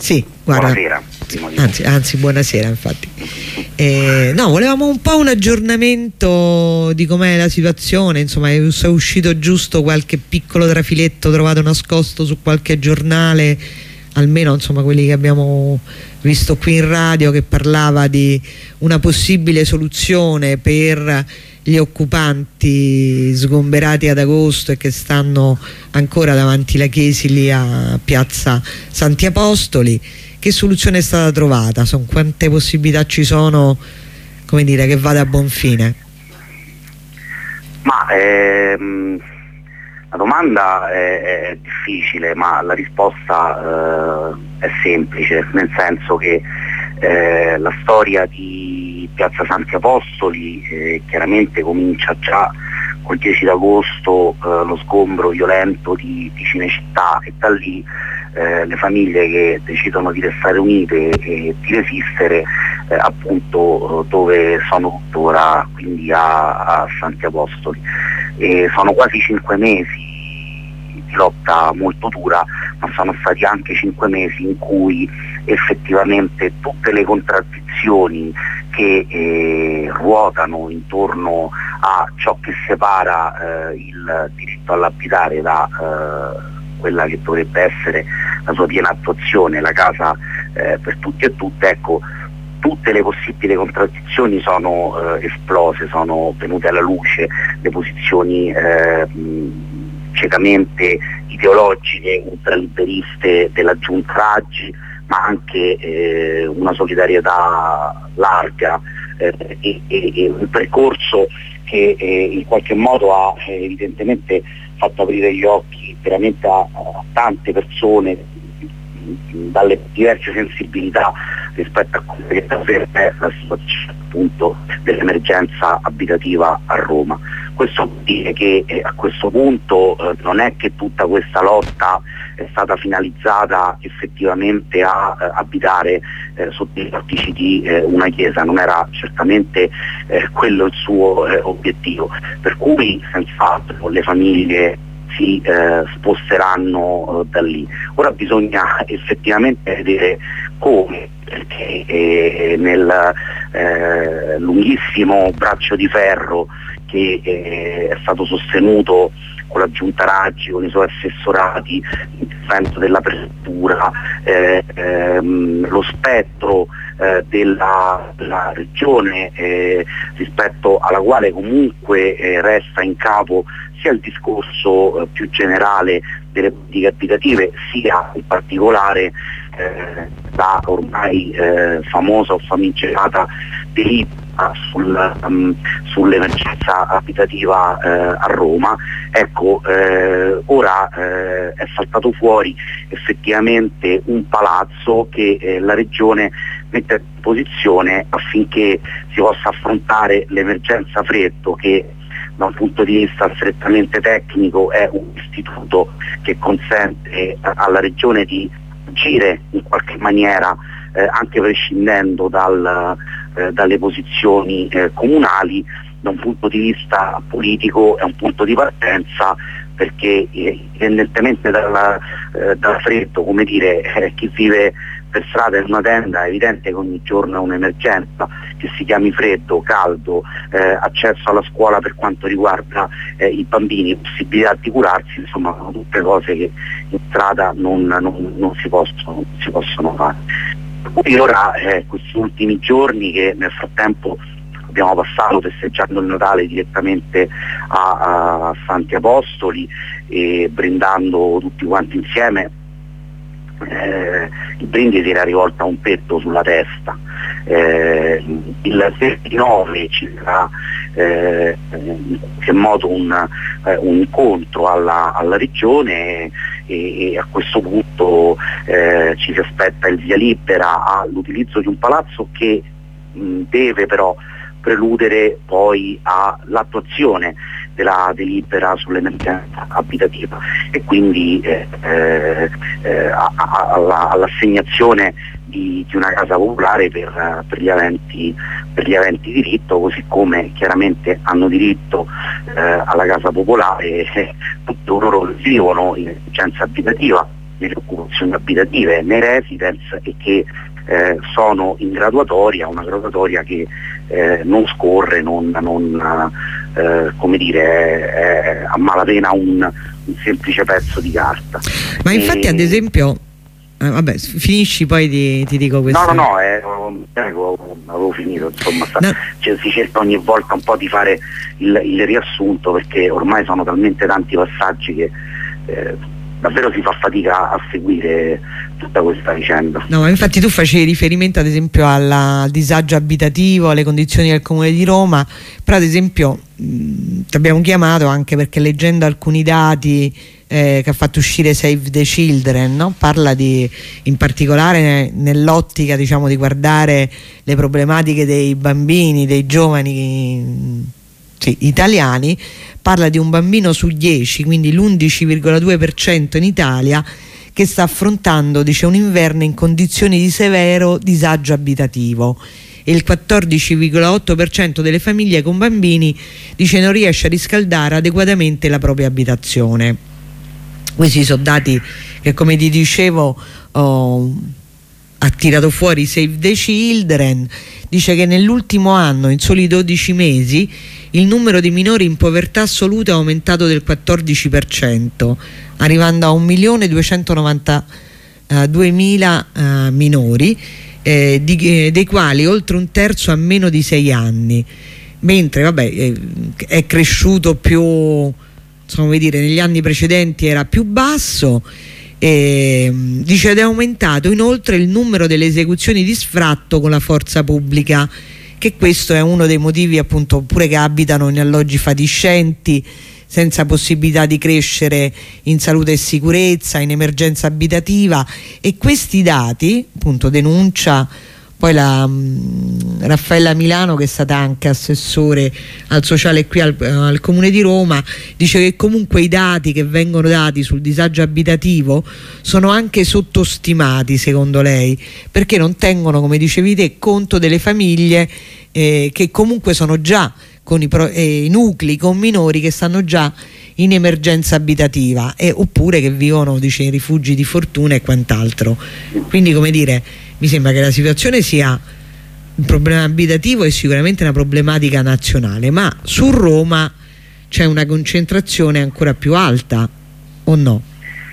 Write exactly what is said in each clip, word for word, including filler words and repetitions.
Sì, guarda, buonasera. Anzi, anzi, buonasera, infatti. Eh, no, volevamo un po' un aggiornamento di com'è la situazione, insomma, è uscito giusto qualche piccolo trafiletto trovato nascosto su qualche giornale, almeno insomma quelli che abbiamo visto qui in radio, che parlava di una possibile soluzione per gli occupanti sgomberati ad agosto e che stanno ancora davanti la Chiesi lì a Piazza Santi Apostoli. Che soluzione è stata trovata? Sono, quante possibilità ci sono, come dire, che vada a buon fine? Ma ehm, la domanda è, è difficile, ma la risposta eh, è semplice, nel senso che eh, la storia di Piazza Santi Apostoli eh, chiaramente comincia già col dieci d'agosto, eh, lo sgombro violento di, di Cinecittà, e da lì eh, le famiglie che decidono di restare unite e di resistere eh, appunto dove sono tuttora, quindi a, a Santi Apostoli. E sono quasi cinque mesi di lotta molto dura, ma sono stati anche cinque mesi in cui effettivamente tutte le contraddizioni che eh, ruotano intorno a ciò che separa eh, il diritto all'abitare da eh, quella che dovrebbe essere la sua piena attuazione, la casa eh, per tutti e tutte, ecco, tutte le possibili contraddizioni sono eh, esplose, sono venute alla luce, le posizioni eh, ciecamente ideologiche, ultraliberiste della giunta Raggi, ma anche eh, una solidarietà larga eh, e, e, e un percorso che eh, in qualche modo ha eh, evidentemente fatto aprire gli occhi veramente a, a tante persone dalle diverse sensibilità rispetto a quella che davvero è la situazione appunto dell'emergenza abitativa a Roma. Questo vuol dire che eh, a questo punto eh, non è che tutta questa lotta è stata finalizzata effettivamente a eh, abitare eh, sotto i portici di eh, una chiesa, non era certamente eh, quello il suo eh, obiettivo, per cui senz'altro le famiglie si eh, sposteranno eh, da lì. Ora bisogna effettivamente vedere come, perché eh, nel eh, lunghissimo braccio di ferro che eh, è stato sostenuto con la giunta Raggi, con i suoi assessorati, l'intervento della prefettura, eh, ehm, lo spettro eh, della, della regione eh, rispetto alla quale comunque eh, resta in capo sia il discorso eh, più generale delle politiche abitative, sia in particolare eh, la ormai eh, famosa o famigerata delibera sul, um, sull'emergenza abitativa eh, a Roma. Ecco, eh, ora eh, è saltato fuori effettivamente un palazzo che eh, la Regione mette a disposizione affinché si possa affrontare l'emergenza freddo, che da un punto di vista strettamente tecnico è un istituto che consente alla Regione di agire in qualche maniera eh, anche prescindendo dal, eh, dalle posizioni eh, comunali. Da un punto di vista politico è un punto di partenza, perché eh, indipendentemente dal, eh, dal freddo, come dire, eh, chi vive per strada in una tenda è evidente che ogni giorno è un'emergenza, che si chiami freddo, caldo, eh, accesso alla scuola per quanto riguarda eh, i bambini, possibilità di curarsi, insomma sono tutte cose che in strada non, non, non, si, possono, non si possono fare. Poi ora eh, questi ultimi giorni, che nel frattempo abbiamo passato festeggiando il Natale direttamente a, a Santi Apostoli e brindando tutti quanti insieme, eh, il brindisi era rivolto a un petto sulla testa. Eh, il ventinove ci sarà eh, in qualche modo un, eh, un incontro alla, alla regione e, e a questo punto eh, ci si aspetta il via libera all'utilizzo di un palazzo che mh, deve però preludere poi all'attuazione della delibera sull'emergenza abitativa e quindi eh, eh, a, a, alla, all'assegnazione di, di una casa popolare per, per, gli aventi, per gli aventi diritto, così come chiaramente hanno diritto eh, alla casa popolare eh, tutti coloro che vivono in emergenza abitativa, nelle occupazioni abitative, nei residence, e che eh, sono in graduatoria, una graduatoria che eh, non scorre, non, non eh, come dire, è, è a malapena un, un semplice pezzo di carta. Ma infatti, e... ad esempio, eh, vabbè, finisci, poi ti, ti dico questo. No, no, no, eh, avevo, avevo finito, insomma, sta, no. cioè, si cerca ogni volta un po' di fare il, il riassunto, perché ormai sono talmente tanti passaggi che eh, davvero si fa fatica a seguire tutta questa vicenda. No, ma infatti tu facevi riferimento ad esempio alla, al disagio abitativo, alle condizioni del Comune di Roma, però ad esempio mh, ti abbiamo chiamato anche perché, leggendo alcuni dati eh, che ha fatto uscire Save the Children, no? Parla di, in particolare nell'ottica, diciamo, di guardare le problematiche dei bambini, dei giovani sì, italiani, parla di un bambino su dieci, quindi l'undici virgola due per cento in Italia, che sta affrontando, dice, un inverno in condizioni di severo disagio abitativo, e il quattordici virgola otto per cento delle famiglie con bambini, dice, non riesce a riscaldare adeguatamente la propria abitazione. Questi sono dati che, come ti dicevo, oh, ha tirato fuori Save the Children. Dice che nell'ultimo anno, in soli dodici mesi, il numero di minori in povertà assoluta è aumentato del quattordici per cento, arrivando a un milione duecentonovantaduemila uh, minori, eh, di, eh, dei quali oltre un terzo ha meno di sei anni, mentre vabbè, eh, è cresciuto più, insomma, come dire, negli anni precedenti era più basso. E, dice, ed è aumentato inoltre il numero delle esecuzioni di sfratto con la forza pubblica, che questo è uno dei motivi, appunto, oppure che abitano in alloggi fatiscenti, senza possibilità di crescere in salute e sicurezza, in emergenza abitativa. E questi dati, appunto, denuncia poi la mh, Raffaella Milano, che è stata anche assessore al sociale qui al, al Comune di Roma, dice che comunque i dati che vengono dati sul disagio abitativo sono anche sottostimati, secondo lei, perché non tengono, come dicevi te, conto delle famiglie eh, che comunque sono già con i, pro, eh, i nuclei con minori che stanno già in emergenza abitativa, e, oppure che vivono, dice, in rifugi di fortuna e quant'altro. Quindi, come dire, mi sembra che la situazione sia un problema abitativo e sicuramente una problematica nazionale, ma su Roma c'è una concentrazione ancora più alta, o no?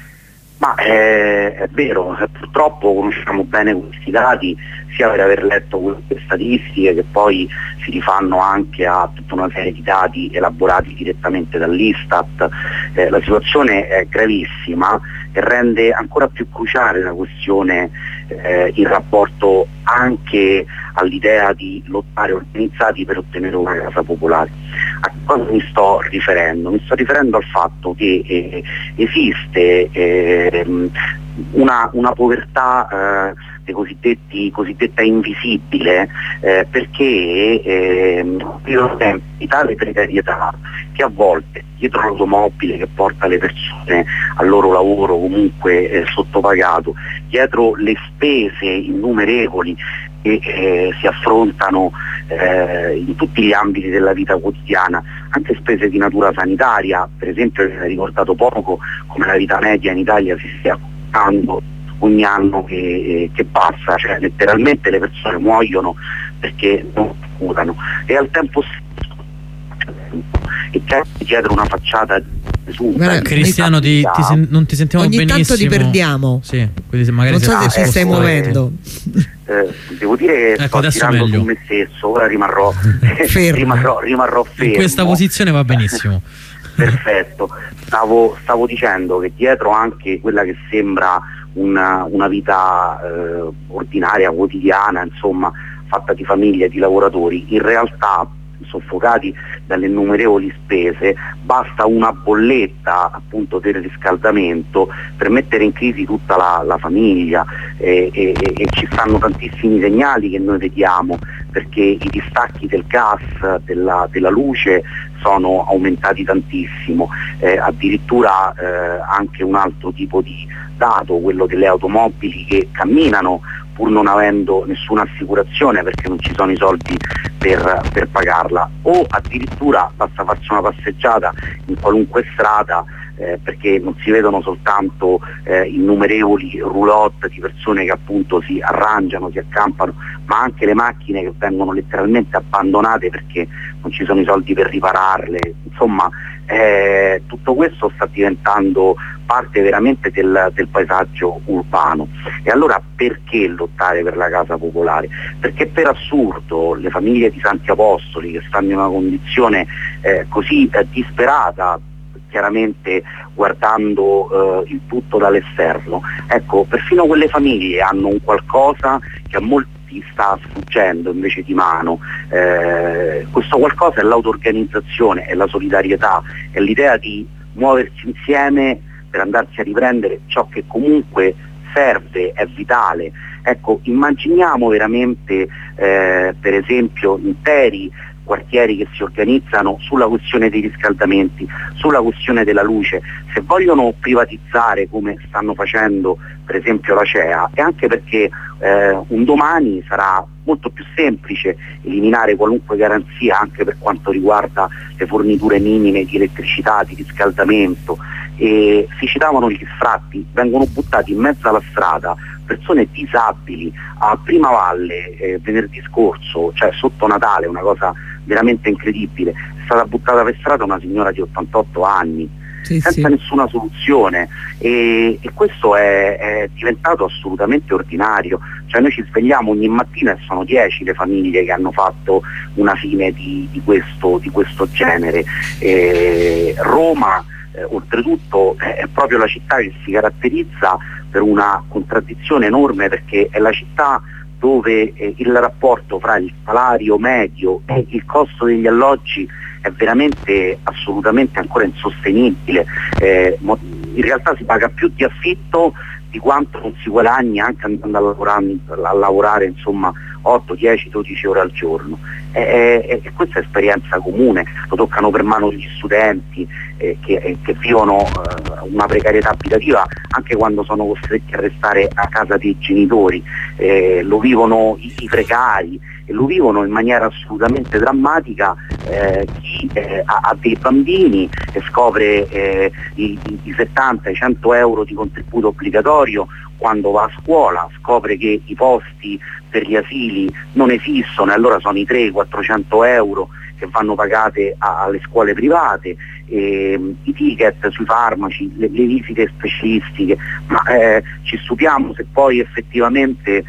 Ma è, è vero, purtroppo conosciamo bene questi dati, sia per aver letto queste statistiche, che poi si rifanno anche a tutta una serie di dati elaborati direttamente dall'Istat. Eh, la situazione è gravissima e rende ancora più cruciale la questione eh, in rapporto anche all'idea di lottare organizzati per ottenere una casa popolare. A cosa mi sto riferendo? Mi sto riferendo al fatto che eh, esiste eh, una, una povertà eh, dei cosiddetti, cosiddetta invisibile, eh, perché eh, di tale precarietà che a volte dietro l'automobile che porta le persone al loro lavoro comunque eh, sottopagato, dietro le spese innumerevoli che eh, si affrontano eh, in tutti gli ambiti della vita quotidiana, anche spese di natura sanitaria, per esempio hai ricordato poco come la vita media in Italia si stia accumulando ogni anno che, eh, che passa, cioè letteralmente le persone muoiono perché non si curano, e al tempo stesso e dietro una facciata Guarda, Cristiano, ti, ti sen non ti sentiamo ogni benissimo. Ogni tanto ti perdiamo. Sì, quindi magari non so se ti stai muovendo. Eh, devo dire che ecco, sto tirando su me stesso, ora rimarrò fermo. rimarrò, rimarrò fermo. In questa posizione va benissimo. Perfetto. Stavo, stavo dicendo che dietro anche quella che sembra una, una vita eh, ordinaria, quotidiana, insomma, fatta di famiglie e di lavoratori, in realtà soffocati dalle innumerevoli spese, basta una bolletta appunto del riscaldamento per mettere in crisi tutta la, la famiglia, e, e, e ci stanno tantissimi segnali che noi vediamo, perché i distacchi del gas, della, della luce sono aumentati tantissimo, eh, addirittura eh, anche un altro tipo di dato, quello delle automobili che camminano pur non avendo nessuna assicurazione perché non ci sono i soldi per, per pagarla, o addirittura basta farsi una passeggiata in qualunque strada eh, perché non si vedono soltanto eh, innumerevoli roulotte di persone che appunto si arrangiano, si accampano, ma anche le macchine che vengono letteralmente abbandonate perché non ci sono i soldi per ripararle. Insomma, eh, tutto questo sta diventando parte veramente del, del paesaggio urbano. E allora perché lottare per la casa popolare? Perché per assurdo le famiglie di Santi Apostoli, che stanno in una condizione eh, così eh, disperata, chiaramente guardando eh, il tutto dall'esterno, ecco, perfino quelle famiglie hanno un qualcosa che a molti sta sfuggendo invece di mano. Eh, questo qualcosa è l'auto-organizzazione, è la solidarietà, è l'idea di muoversi insieme per andarsi a riprendere ciò che comunque serve, è vitale. Ecco, immaginiamo veramente eh, per esempio interi quartieri che si organizzano sulla questione dei riscaldamenti, sulla questione della luce. Se vogliono privatizzare come stanno facendo per esempio la C E A, è anche perché eh, un domani sarà molto più semplice eliminare qualunque garanzia anche per quanto riguarda le forniture minime di elettricità, di riscaldamento. E si citavano gli sfratti, vengono buttati in mezzo alla strada persone disabili. A Primavalle eh, venerdì scorso, cioè sotto Natale, una cosa veramente incredibile, è stata buttata per strada una signora di ottantotto anni, sì, senza sì. nessuna soluzione, e, e questo è, è diventato assolutamente ordinario. Cioè noi ci svegliamo ogni mattina e sono dieci le famiglie che hanno fatto una fine di, di, questo, di questo genere. E Roma eh, oltretutto è proprio la città che si caratterizza per una contraddizione enorme, perché è la città dove eh, il rapporto fra il salario medio e il costo degli alloggi è veramente assolutamente ancora insostenibile. Eh, in realtà si paga più di affitto di quanto non si guadagni anche andando a lavorare, a lavorare insomma otto, dieci, dodici ore al giorno. E, e, e questa è esperienza comune, lo toccano per mano gli studenti eh, che, eh, che vivono eh, una precarietà abitativa anche quando sono costretti a restare a casa dei genitori, eh, lo vivono i, i precari, e lo vivono in maniera assolutamente drammatica eh, chi eh, ha, ha dei bambini e scopre eh, i, i settanta, i cento euro di contributo obbligatorio quando va a scuola, scopre che i posti per gli asili non esistono e allora sono i trecento quattrocento euro che vanno pagate a, alle scuole private, e, i ticket sui farmaci, le, le visite specialistiche, ma eh, ci stupiamo se poi effettivamente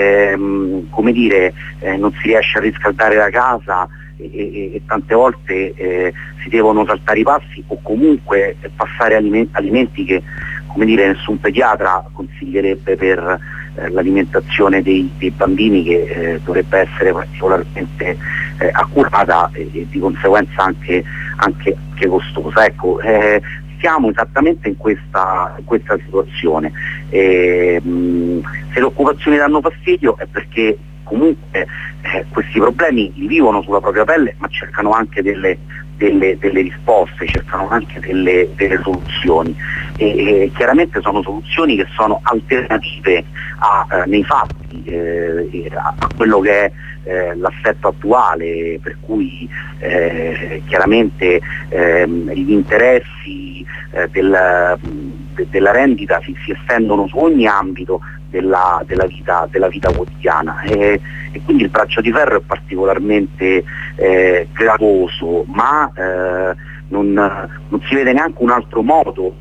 ehm, come dire, eh, non si riesce a riscaldare la casa e, e, e tante volte eh, si devono saltare i passi o comunque passare alimenti, alimenti che, come dire, nessun pediatra consiglierebbe per eh, l'alimentazione dei, dei bambini, che eh, dovrebbe essere particolarmente eh, accurata e, e di conseguenza anche, anche, anche costosa. Ecco, eh, siamo esattamente in questa, in questa situazione. E, mh, se le occupazioni danno fastidio è perché comunque eh, questi problemi li vivono sulla propria pelle, ma cercano anche delle, delle, delle risposte, cercano anche delle, delle soluzioni, e, e chiaramente sono soluzioni che sono alternative a, eh, nei fatti eh, a, a quello che è eh, l'assetto attuale, per cui eh, chiaramente ehm, gli interessi eh, del, de, della rendita si, si estendono su ogni ambito Della, della, vita, della vita quotidiana, e, e quindi il braccio di ferro è particolarmente eh, gravoso, ma eh, non, non si vede neanche un altro modo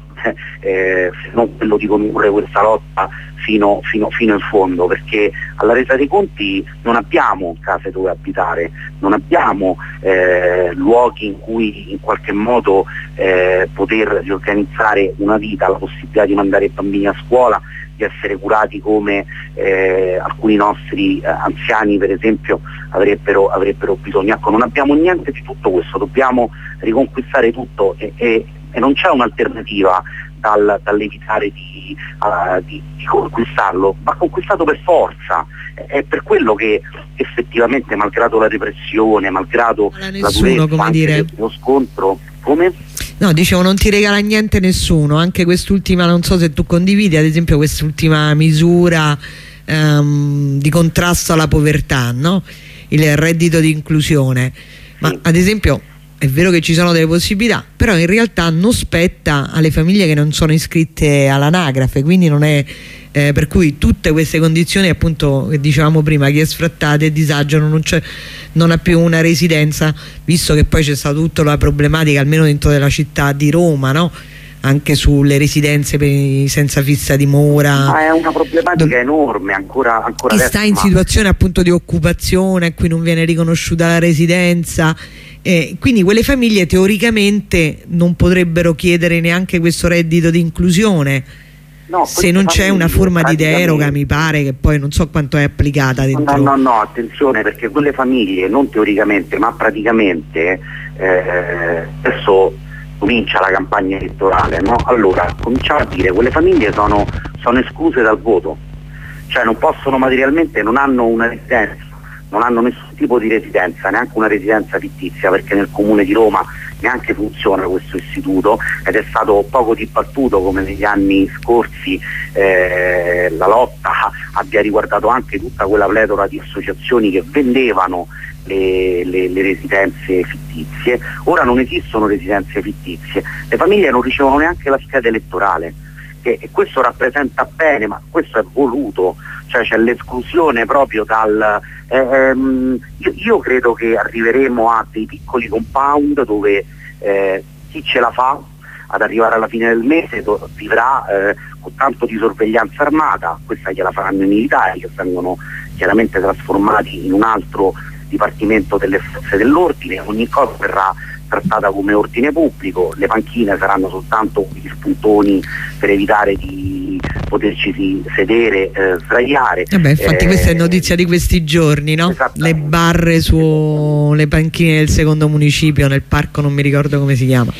eh, se non quello di condurre questa lotta fino, fino, fino in fondo, perché alla resa dei conti non abbiamo case dove abitare, non abbiamo eh, luoghi in cui in qualche modo eh, poter riorganizzare una vita, la possibilità di mandare i bambini a scuola, di essere curati come eh, alcuni nostri eh, anziani per esempio avrebbero, avrebbero bisogno. Ecco, non abbiamo niente di tutto questo, dobbiamo riconquistare tutto, e, e, e non c'è un'alternativa dal, dall'evitare di, uh, di, di conquistarlo, va conquistato per forza. È per quello che effettivamente, malgrado la repressione, malgrado la nessuno, durezza anche dire. dello scontro, come? No, dicevo, non ti regala niente nessuno, anche quest'ultima, non so se tu condividi, ad esempio quest'ultima misura um, di contrasto alla povertà, no? Il reddito di inclusione, ma sì. Ad esempio è vero che ci sono delle possibilità, però in realtà non spetta alle famiglie che non sono iscritte all'anagrafe, quindi non è eh, per cui tutte queste condizioni, appunto, che dicevamo prima, chi è sfrattato e disagio non, non ha più una residenza, visto che poi c'è stata tutta la problematica, almeno dentro della città di Roma, no? Anche sulle residenze per i senza fissa dimora. Ma è una problematica enorme ancora, ancora chi adesso, sta in ma... situazione appunto di occupazione a cui non viene riconosciuta la residenza, eh, quindi quelle famiglie teoricamente non potrebbero chiedere neanche questo reddito di inclusione. No, se non c'è una forma di deroga, mi pare, che poi non so quanto è applicata dentro. No, no, no, attenzione, perché quelle famiglie non teoricamente ma praticamente eh, adesso comincia la campagna elettorale, no? Allora cominciamo a dire quelle famiglie sono, sono escluse dal voto, cioè non possono materialmente, non hanno una residenza, non hanno nessun tipo di residenza, neanche una residenza fittizia, perché nel comune di Roma neanche funziona questo istituto ed è stato poco dibattuto come negli anni scorsi eh, la lotta abbia riguardato anche tutta quella pletora di associazioni che vendevano Le, le, le residenze fittizie. Ora non esistono residenze fittizie, le famiglie non ricevono neanche la scheda elettorale, e, e questo rappresenta bene, ma questo è voluto, cioè c'è l'esclusione proprio dal eh, ehm, io, io credo che arriveremo a dei piccoli compound dove eh, chi ce la fa ad arrivare alla fine del mese do, vivrà eh, con tanto di sorveglianza armata, questa gliela faranno i militari che vengono chiaramente trasformati in un altro dipartimento delle forze dell'ordine, ogni cosa verrà trattata come ordine pubblico, le panchine saranno soltanto gli spuntoni per evitare di poterci sedere, eh, sdraiare. Eh beh, infatti eh, questa è notizia di questi giorni, no? Le barre sulle panchine del secondo municipio, nel parco non mi ricordo come si chiama.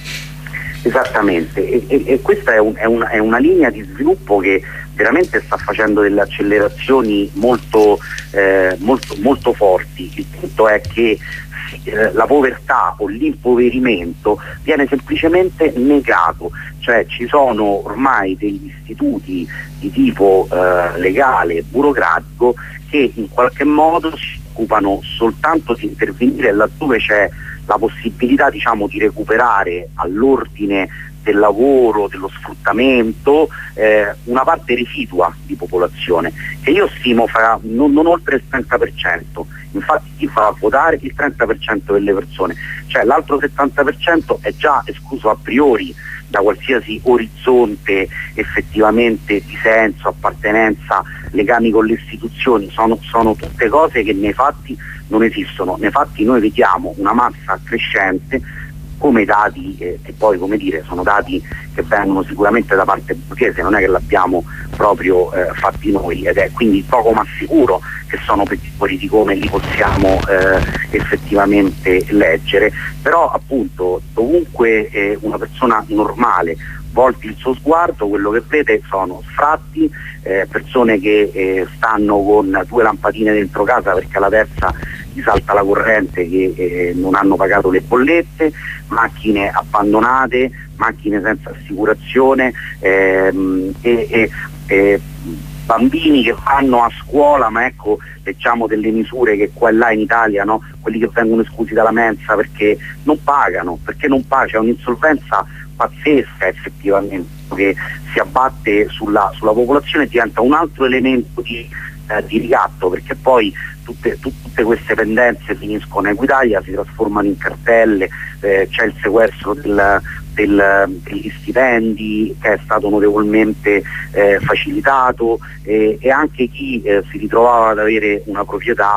Esattamente, e, e, e questa è, un, è, un, è una linea di sviluppo che veramente sta facendo delle accelerazioni molto, eh, molto, molto forti. Il punto è che eh, la povertà o l'impoverimento viene semplicemente negato, cioè ci sono ormai degli istituti di tipo eh, legale, burocratico, che in qualche modo si occupano soltanto di intervenire laddove c'è la possibilità, diciamo, di recuperare all'ordine del lavoro, dello sfruttamento, eh, una parte residua di popolazione, che io stimo fra non, non oltre il trenta per cento, infatti chi fa a votare il trenta per cento delle persone, cioè l'altro settanta per cento è già escluso a priori da qualsiasi orizzonte effettivamente di senso, appartenenza, legami con le istituzioni, sono, sono tutte cose che nei fatti non esistono. Nei fatti noi vediamo una massa crescente, come dati, eh, e poi come dire, sono dati che vengono sicuramente da parte borghese, non è che l'abbiamo proprio eh, fatti noi, ed è quindi poco ma sicuro che sono peggiori di come li possiamo eh, effettivamente leggere, però appunto dovunque eh, una persona normale volti il suo sguardo, quello che vede sono sfratti, eh, persone che eh, stanno con due lampadine dentro casa perché alla terza gli salta la corrente, che eh, non hanno pagato le bollette, macchine abbandonate, macchine senza assicurazione, ehm, e, e, e bambini che vanno a scuola, ma ecco, leggiamo delle misure che qua e là in Italia, no? Quelli che vengono esclusi dalla mensa perché non pagano, perché non pagano, c'è un'insolvenza pazzesca effettivamente che si abbatte sulla, sulla popolazione, diventa un altro elemento di, eh, di ricatto, perché poi tutte, tutte queste pendenze finiscono a Equitalia, si trasformano in cartelle, eh, c'è il sequestro del, del, degli stipendi che è stato notevolmente eh, facilitato, eh, e anche chi eh, si ritrovava ad avere una proprietà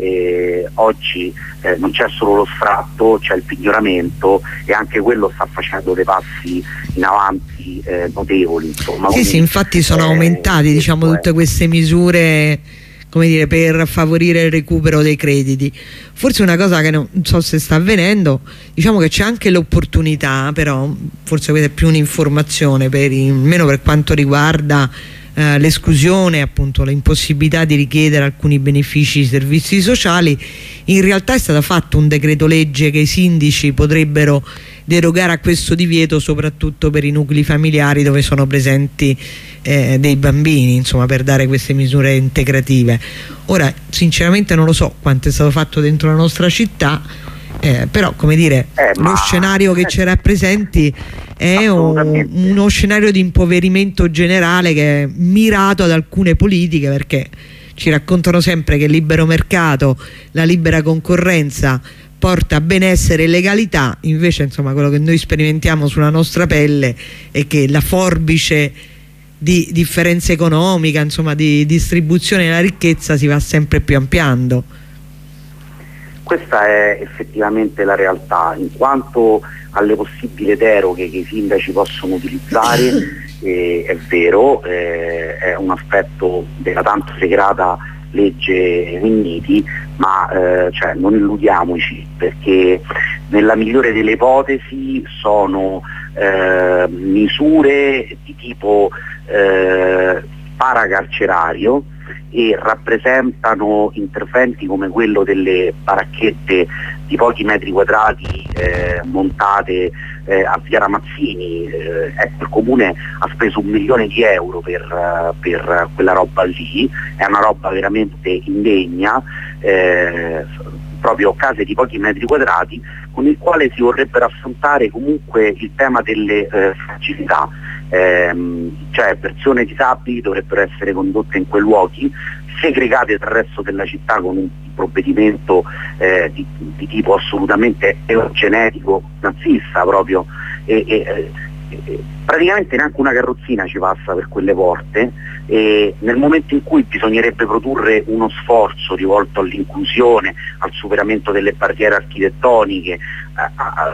Eh, oggi eh, non c'è solo lo sfratto, c'è il pignoramento, e anche quello sta facendo dei passi in avanti eh, notevoli, insomma. Sì, quindi, sì, infatti sono eh, aumentati, diciamo, tutte queste misure, come dire, per favorire il recupero dei crediti. Forse una cosa che non so se sta avvenendo, diciamo che c'è anche l'opportunità, però forse questa è più un'informazione, per il, almeno per quanto riguarda Uh, l'esclusione, appunto l'impossibilità di richiedere alcuni benefici, servizi sociali. In realtà è stato fatto un decreto legge che i sindaci potrebbero derogare a questo divieto, soprattutto per i nuclei familiari dove sono presenti eh, dei bambini, insomma, per dare queste misure integrative. Ora sinceramente non lo so quanto è stato fatto dentro la nostra città, Eh, però come dire eh, lo ma... scenario che ci rappresenti è un, uno scenario di impoverimento generale che è mirato ad alcune politiche, perché ci raccontano sempre che il libero mercato, la libera concorrenza porta benessere e legalità, invece insomma quello che noi sperimentiamo sulla nostra pelle è che la forbice di differenza economica, insomma di distribuzione della ricchezza si va sempre più ampliando. Questa è effettivamente la realtà, in quanto alle possibili deroghe che i sindaci possono utilizzare, eh, è vero, eh, è un aspetto della tanto segregata legge Minniti, ma eh, cioè, non illudiamoci, perché nella migliore delle ipotesi sono eh, misure di tipo eh, paracarcerario e rappresentano interventi come quello delle baracchette di pochi metri quadrati eh, montate eh, a Via Ramazzini. Eh, ecco, il comune ha speso un milione di euro per, uh, per quella roba lì, è una roba veramente indegna, eh, proprio case di pochi metri quadrati con il quale si vorrebbero affrontare comunque il tema delle eh, fragilità. Ehm, cioè persone disabili dovrebbero essere condotte in quei luoghi, segregate dal resto della città con un provvedimento eh, di, di tipo assolutamente eugenetico, nazista proprio, e, e, e, praticamente neanche una carrozzina ci passa per quelle porte, e nel momento in cui bisognerebbe produrre uno sforzo rivolto all'inclusione, al superamento delle barriere architettoniche, a,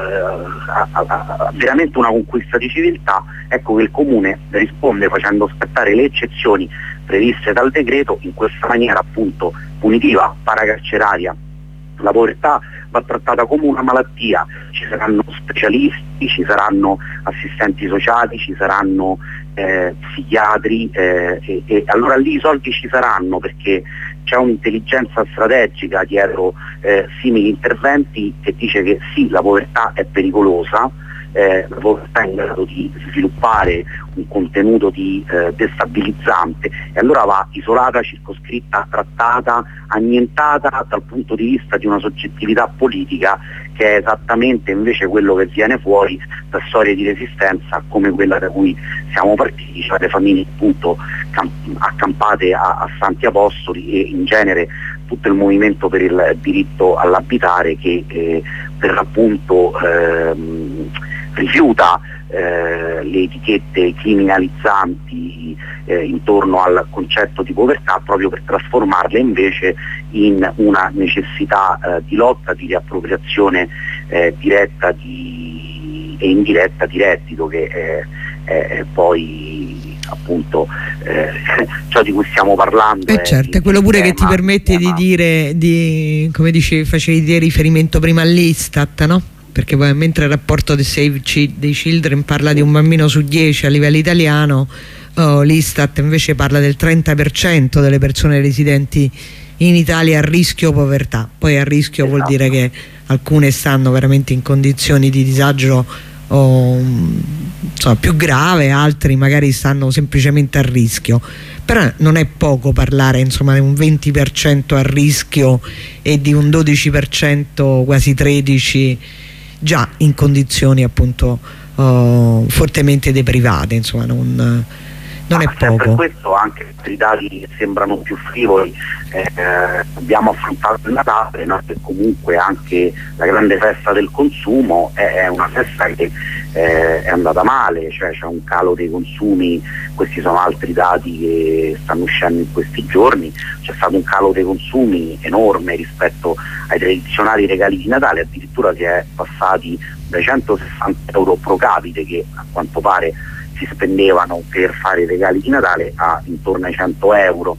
a, a, a, a veramente una conquista di civiltà, ecco che il comune risponde facendo aspettare le eccezioni previste dal decreto in questa maniera appunto punitiva, paracarceraria. La povertà va trattata come una malattia, ci saranno specialisti, ci saranno assistenti sociali, ci saranno eh, psichiatri eh, e, e allora lì i soldi ci saranno, perché c'è un'intelligenza strategica dietro eh, simili interventi che dice che sì, la povertà è pericolosa, eh, la povertà è in grado di sviluppare un contenuto di eh, destabilizzante, e allora va isolata, circoscritta, trattata, annientata dal punto di vista di una soggettività politica, che è esattamente invece quello che viene fuori da storie di resistenza come quella da cui siamo partiti, cioè le famiglie appunto accampate a, a Santi Apostoli, e in genere tutto il movimento per il diritto all'abitare che eh, per l'appunto ehm, rifiuta eh, le etichette criminalizzanti eh, intorno al concetto di povertà, proprio per trasformarle invece in una necessità eh, di lotta, di riappropriazione eh, diretta di, e indiretta di reddito, che è, è, è poi appunto eh, ciò di cui stiamo parlando. Eh certo, è quello pure che ti permette di dire, di, come dicevi, facevi dire riferimento prima all'Istat, no? Perché poi mentre il rapporto di Save dei Children parla di un bambino su dieci a livello italiano, oh, l'Istat invece parla del trenta per cento delle persone residenti in Italia a rischio povertà. Poi a rischio esatto. Vuol dire che alcune stanno veramente in condizioni di disagio oh, insomma, più grave, altri magari stanno semplicemente a rischio. Però non è poco parlare insomma di un venti per cento a rischio e di un dodici per cento, quasi tredici per cento già in condizioni appunto uh, fortemente deprivate, insomma non, non ah, è poco. Per questo anche i dati sembrano più frivoli, eh, abbiamo affrontato il Natale, no? Che comunque anche la grande festa del consumo è, è una festa che eh, è andata male, cioè c'è un calo dei consumi, questi sono altri dati che stanno uscendo in questi giorni, c'è stato un calo dei consumi enorme rispetto ai tradizionali regali di Natale, addirittura si è passati dai centosessanta euro pro capite, che a quanto pare si spendevano per fare i regali di Natale, a intorno ai cento euro,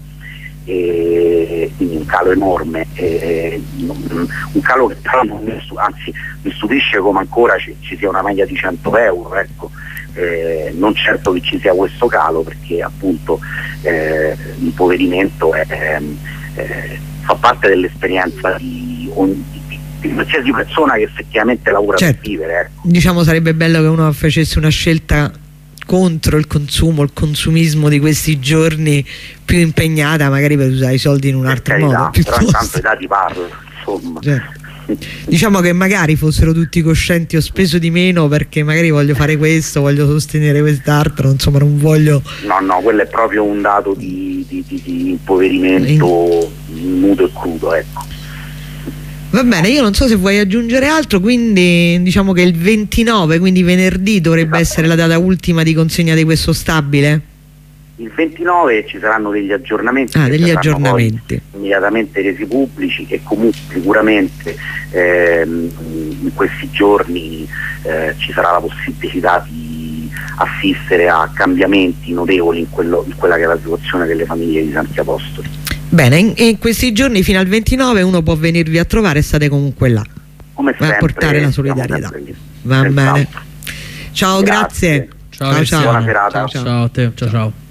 e quindi un calo enorme, e un calo che però non mi, anzi mi stupisce come ancora ci, ci sia una media di cento euro, ecco. Eh, non certo che ci sia questo calo, perché appunto eh, l'impoverimento è, eh, fa parte dell'esperienza di ogni di qualsiasi persona che effettivamente lavora certo. Per vivere, ecco. Diciamo sarebbe bello che uno facesse una scelta contro il consumo, il consumismo di questi giorni, più impegnata magari per usare i soldi in un altro carità, modo piuttosto. Però intanto i dati parlano, insomma. Certo. Diciamo che magari fossero tutti coscienti, ho speso di meno perché magari voglio fare questo, voglio sostenere quest'altro, insomma non voglio... No, no, quello è proprio un dato di, di, di, di impoverimento In... nudo e crudo, ecco. Va bene, io non so se vuoi aggiungere altro, quindi diciamo che il ventinove, quindi venerdì, dovrebbe esatto. essere la data ultima di consegna di questo stabile? Il ventinove ci saranno degli aggiornamenti, ah, degli aggiornamenti. immediatamente resi pubblici, che comunque sicuramente ehm, in questi giorni eh, ci sarà la possibilità di assistere a cambiamenti notevoli in, quello, in quella che è la situazione delle famiglie di Santi Apostoli. Bene, in, in questi giorni fino al ventinove uno può venirvi a trovare e state comunque là. Come sempre, a portare la solidarietà. Va esatto. bene. Ciao, grazie. grazie. Ciao, ciao. Buona serata. Ciao, ciao. Ciao, ciao.